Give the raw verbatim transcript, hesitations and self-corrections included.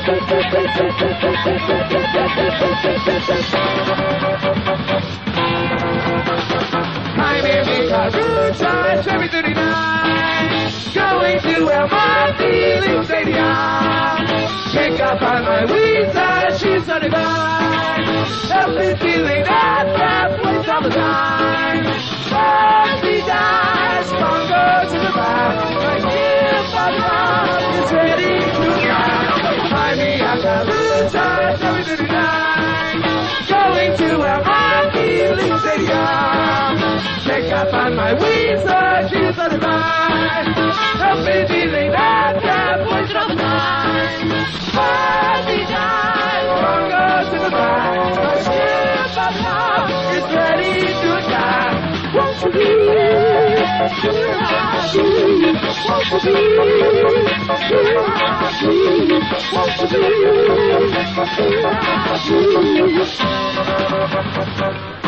I'm in the car, good times, every thirty-nine. Going to El Mar Feeling Stadium. Pick up on my Weezer, she's thirty-nine. I've been feeling that, that place all the time. Party dies, bongo to the back. My gift of love is ready to fly. Find me at the good times, every thirty-nine. Going to El Mar Feeling Stadium. Check up on my Weezer, she's thirty-nine. I've been feeling that, that place all the time. Party time, bongo to the back. My ship of love is ready to die. Won't you be, won't you be, won't you be, won't you be.